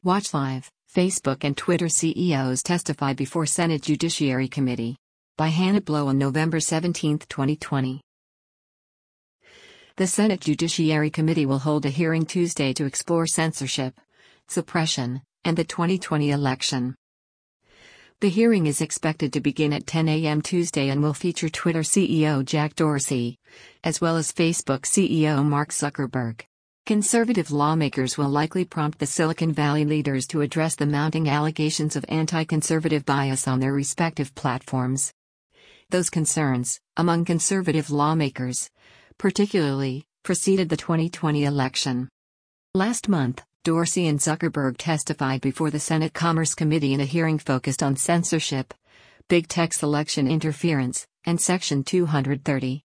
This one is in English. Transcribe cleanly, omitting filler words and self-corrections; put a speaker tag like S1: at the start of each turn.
S1: Watch live. Facebook and Twitter CEOs testify before Senate Judiciary Committee. By Hannah Blow on November 17, 2020. The Senate Judiciary Committee will hold a hearing Tuesday to explore censorship, suppression, and the 2020 election. The hearing is expected to begin at 10 a.m. Tuesday and will feature Twitter CEO Jack Dorsey, as well as Facebook CEO Mark Zuckerberg. Conservative lawmakers will likely prompt the Silicon Valley leaders to address the mounting allegations of anti-conservative bias on their respective platforms. Those concerns, among conservative lawmakers, particularly, preceded the 2020 election. Last month, Dorsey and Zuckerberg testified before the Senate Commerce Committee in a hearing focused on censorship, big tech's election interference, and Section 230.